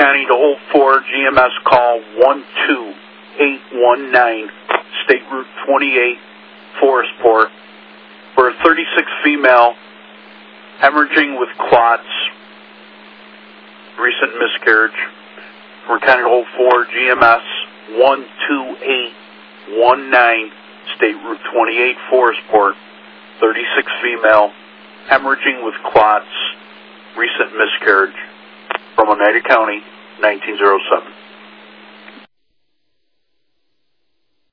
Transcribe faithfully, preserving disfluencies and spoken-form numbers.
County to hold for G M S call one two eight one nine, State Route twenty-eight, Forestport, for a thirty-six female hemorrhaging with clots, recent miscarriage. We're County to hold for G M S one two eight one nine, State Route twenty-eight, Forestport, thirty-six female hemorrhaging with clots, recent miscarriage, from Oneida County, nineteen oh seven.